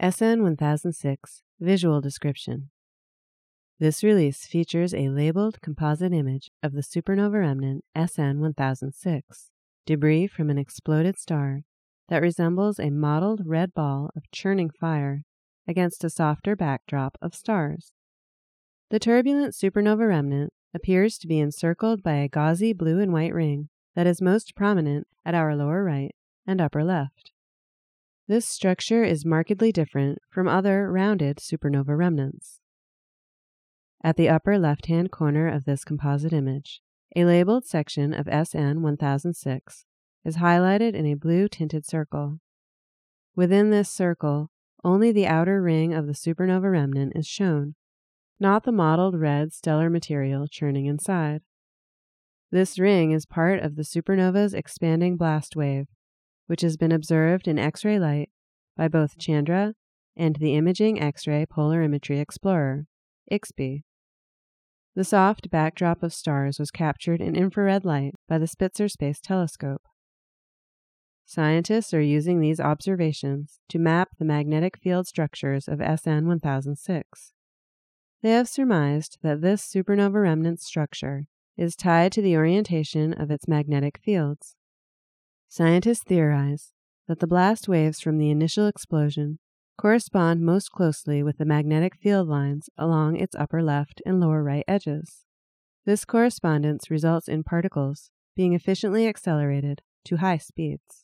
SN 1006 Visual Description. This release features a labeled composite image of the supernova remnant SN 1006, debris from an exploded star that resembles a mottled red ball of churning fire against a softer backdrop of stars. The turbulent supernova remnant appears to be encircled by a gauzy blue and white ring that is most prominent at our lower right and upper left. This structure is markedly different from other rounded supernova remnants. At the upper left-hand corner of this composite image, a labeled section of SN 1006 is highlighted in a blue-tinted circle. Within this circle, only the outer ring of the supernova remnant is shown, not the mottled red stellar material churning inside. This ring is part of the supernova's expanding blast wave, which has been observed in X-ray light by both Chandra and the Imaging X-ray Polarimetry Explorer, IXPE. The soft backdrop of stars was captured in infrared light by the Spitzer Space Telescope. Scientists are using these observations to map the magnetic field structures of SN 1006. They have surmised that this supernova remnant structure is tied to the orientation of its magnetic fields. Scientists theorize that the blast waves from the initial explosion correspond most closely with the magnetic field lines along its upper left and lower right edges. This correspondence results in particles being efficiently accelerated to high speeds.